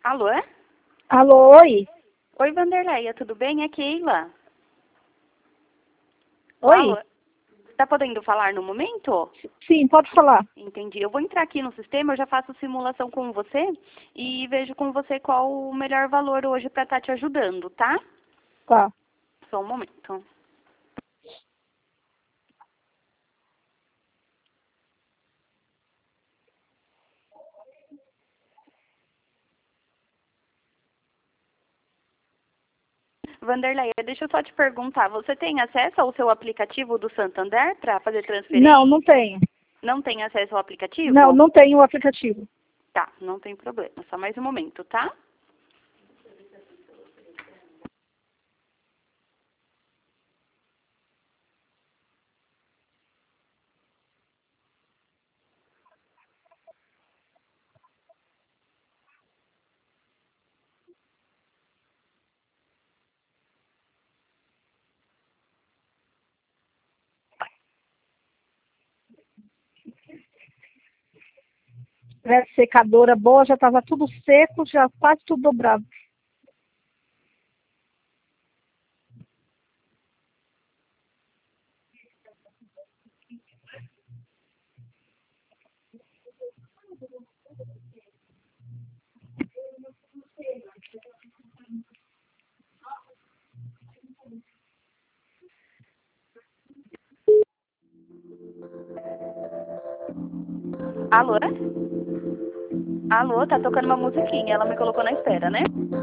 Alô? Alô, oi? Oi, Vanderleia, tudo bem? É Keila. Oi? Alô? Tá podendo falar no momento? Sim, pode falar. Entendi. Eu vou entrar aqui no sistema, eu já faço simulação com você e vejo com você qual o melhor valor hoje para estar te ajudando, tá? Tá. Só um momento. Vanderleia, deixa eu só te perguntar, você tem acesso ao seu aplicativo do Santander para fazer transferência? Não, não tenho. Não tem acesso ao aplicativo? Não, não tenho o aplicativo. Tá, não tem problema. Só mais um momento, tá? Essa secadora boa, já estava tudo seco, já quase tudo dobrado. Alô? Alô, tá tocando uma musiquinha, ela me colocou na espera, né?